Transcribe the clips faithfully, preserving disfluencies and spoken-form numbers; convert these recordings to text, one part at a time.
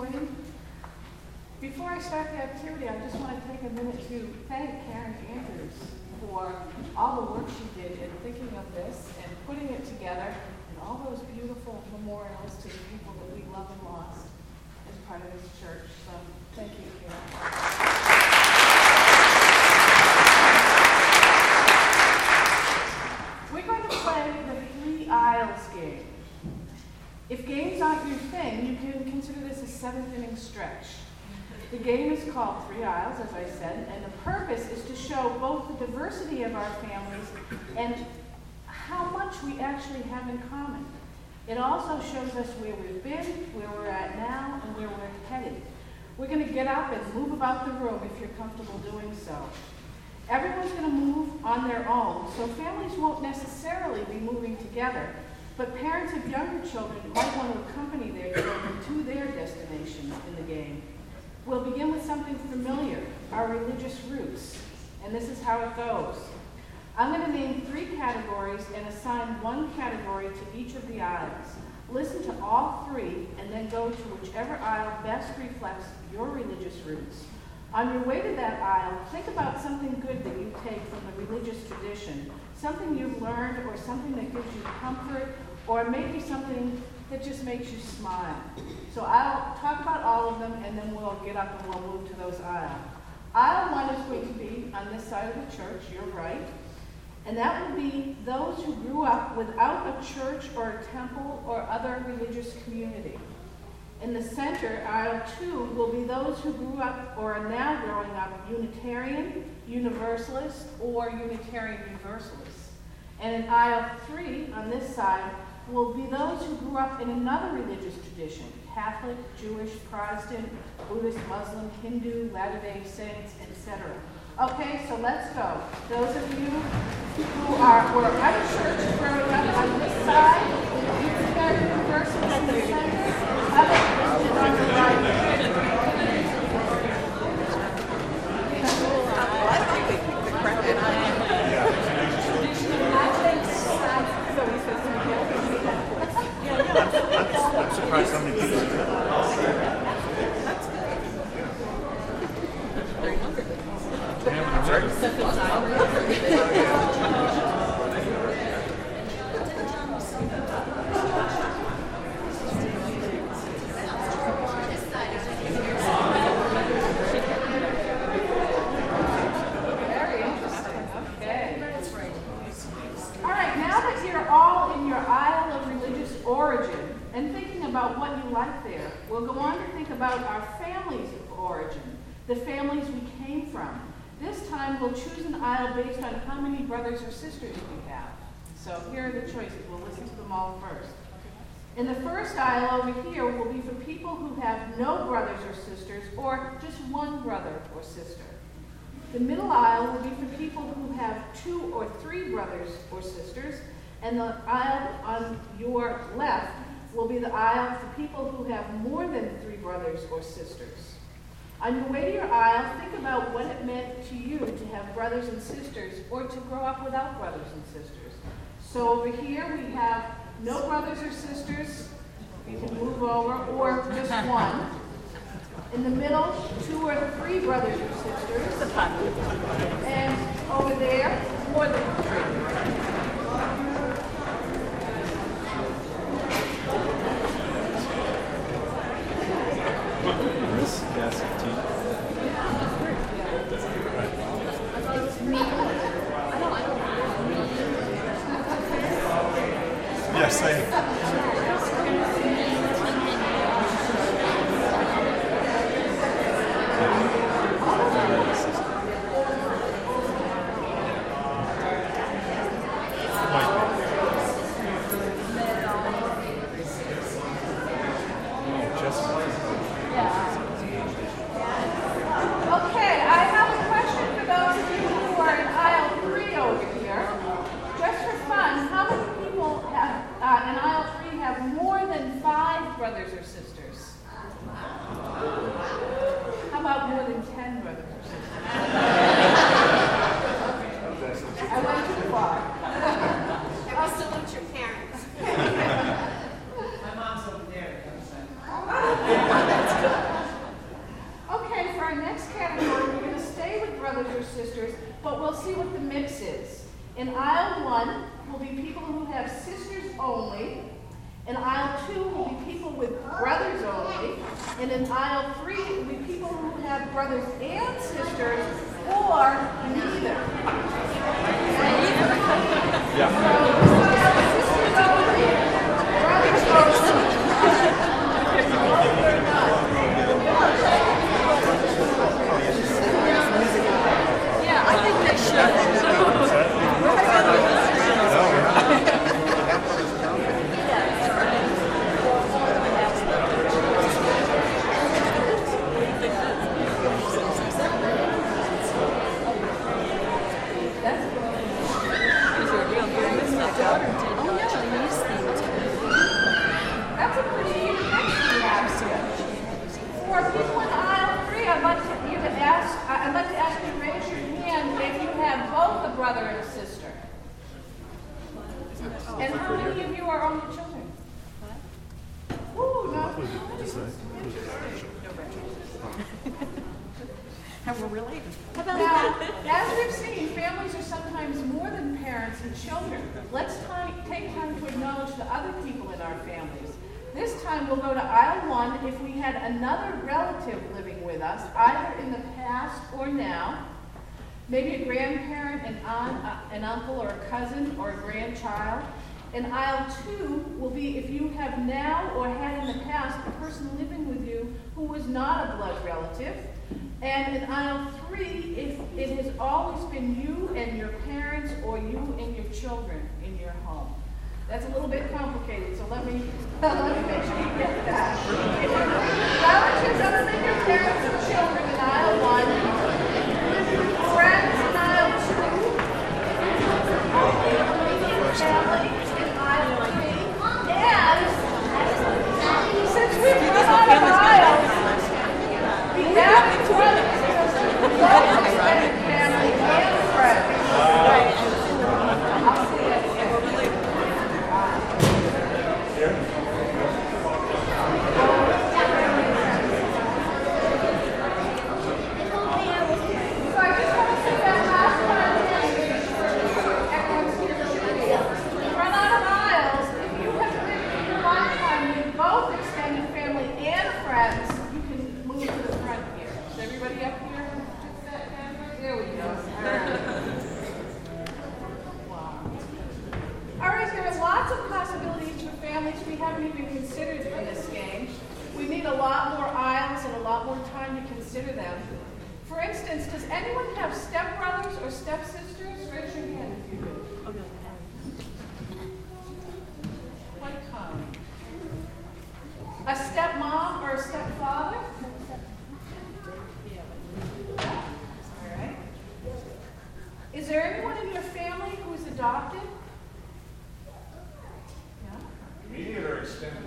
morning. Before I start the activity, I just want to take a minute to thank Karen Andrews for all the work she did in thinking of this and putting it together and all those beautiful memorials to the people that we love and lost as part of this church. So thank you, Karen. We're going to play the Three Aisles game. If games aren't your thing, you can consider this a seventh inning stretch. The game is called Three Aisles, as I said, and the purpose is to show both the diversity of our families and how much we actually have in common. It also shows us where we've been, where we're at now, and where we're headed. We're going to get up and move about the room if you're comfortable doing so. Everyone's going to move on their own, so families won't necessarily be moving together, but parents of younger children might want to accompany their children to their destination in the game. We'll begin with something familiar, our religious roots, and this is how it goes. I'm going to name three categories and assign one category to each of the aisles. Listen to all three and then go to whichever aisle best reflects your religious roots. On your way to that aisle, think about something good that you take from the religious tradition, something you've learned or something that gives you comfort, or maybe something that just makes you smile. So I'll talk about all of them and then we'll get up and we'll move to those aisles. Aisle one is going to be on this side of the church, you're right, and that will be those who grew up without a church or a temple or other religious community. In the center, aisle two, will be those who grew up or are now growing up Unitarian, Universalist, or Unitarian Universalist. And in aisle three, on this side, will be those who grew up in another religious tradition, Catholic, Jewish, Protestant, Buddhist, Muslim, Hindu, Latter-day Saints, et cetera. Okay, so let's go. Those of you who are were unchurched growing up on this side, Unitarian Universalist in the center, other Christian on the right. I'm surprised how many people do that. I'm sorry? Very interesting. Okay. All right, now that you're all in your aisle of religious origin, and thinking about what you like there, we'll go on to think about our families of origin, the families we came from. This time we'll choose an aisle based on how many brothers or sisters we have. So here are the choices. We'll listen to them all first. In the first aisle over here will be for people who have no brothers or sisters or just one brother or sister. The middle aisle will be for people who have two or three brothers or sisters, and the aisle on your left will be the aisle for people who have more than three brothers or sisters. On your way to your aisle, think about what it meant to you to have brothers and sisters or to grow up without brothers and sisters. So over here we have no brothers or sisters. You can move over, or just one. In the middle, two or three brothers or sisters. And over there, more than three. Yes, I am. Brothers or sisters? How about more than ten brothers or sisters? I went too far. I salute your parents. My mom's over there. That's good. see what the mix is. In aisle one will be people who have sisters only. In aisle two will be people with brothers only. And in aisle three will be people who have brothers and sisters or neither. Yeah. Sisters only, brothers only. Yeah, I think they should. That's a pretty even mix we have here. For people in aisle three, I'd like to you to ask. I'd like to ask you to raise your hand if you have both a brother and a sister. And how many of you are only children? Ooh, no. And we're related. Now, as we've seen, families are sometimes more than parents and children. Let's time, take time to acknowledge the other people in our families. This time we'll go to aisle one if we had another relative living with us, either in the past or now. Maybe a grandparent, an aunt, uh, an uncle, or a cousin, or a grandchild. In aisle two will be if you have now or had in the past a person living with you who was not a blood relative. And in aisle three, if it has always been you and your parents or you and your children in your home. That's a little bit complicated, so let me, let me make sure you get that. Relatives other than your parents and children in aisle one. Friends in aisle two. Only immediate family in aisle three. And since we've run out of aisles, the average brothers both extended family and friends. I'll see it. We haven't even considered in this game. We need a lot more aisles and a lot more time to consider them. For instance, does anyone have stepbrothers or stepsisters? Raise your hand if you do. Quite common. A stepmom or a stepfather? Yeah. All right. Is there anyone in your family who is adopted? Immediate or extended?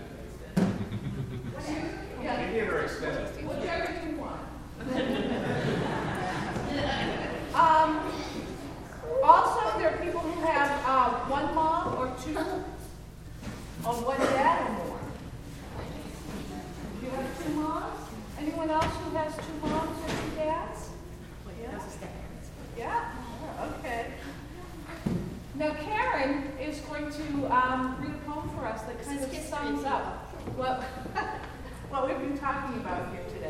Yeah. Immediate or extended? Whichever you want. um, also, there are people who have uh, one mom or two, or one dad or more. Do you have two moms? Anyone else who has two moms or two dads? Yeah. Yeah. Okay. Now, Karen is going to um, read a poem for us that kind of sums up what, what we've been talking about here today.